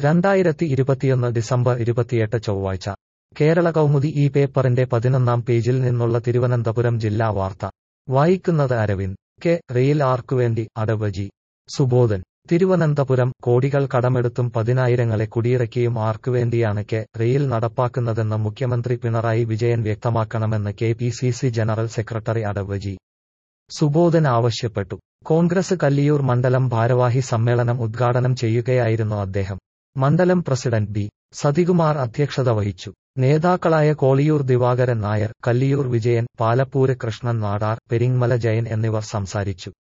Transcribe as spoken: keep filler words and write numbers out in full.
രണ്ടായിരത്തി ഇരുപത്തിയൊന്ന് ഡിസംബർ ഇരുപത്തിയെട്ട് ചൊവ്വാഴ്ച കേരള കൗമുദി ഈ പേപ്പറിന്റെ പതിനൊന്നാം പേജിൽ നിന്നുള്ള തിരുവനന്തപുരം ജില്ലാ വാർത്ത വായിക്കുന്നത് അരവിന്ദ്. കെ റെയിൽ ആർക്കുവേണ്ടി അടവ് ജി. സുബോധൻ. തിരുവനന്തപുരം കോടികൾ കടമെടുത്തും പതിനായിരങ്ങളെ കുടിയിറക്കിയും ആർക്കുവേണ്ടിയാണ് കെ റെയിൽ നടപ്പാക്കുന്നതെന്ന് മുഖ്യമന്ത്രി പിണറായി വിജയൻ വ്യക്തമാക്കണമെന്ന് K P C C general secretary അടവ് ജി. സുബോധൻ ആവശ്യപ്പെട്ടു. കോൺഗ്രസ് കല്ലിയൂർ മണ്ഡലം ഭാരവാഹി സമ്മേളനം ഉദ്ഘാടനം ചെയ്യുകയായിരുന്നു അദ്ദേഹം. മണ്ഡലം പ്രസിഡന്റ് ബി. സതികുമാർ അധ്യക്ഷത വഹിച്ചു. നേതാക്കളായ കോളിയൂർ ദിവാകരൻ നായർ, കല്ലിയൂർ വിജയൻ, പാലപ്പൂര് കൃഷ്ണൻ നാടാർ, പെരിങ്മല ജയൻ എന്നിവർ സംസാരിച്ചു.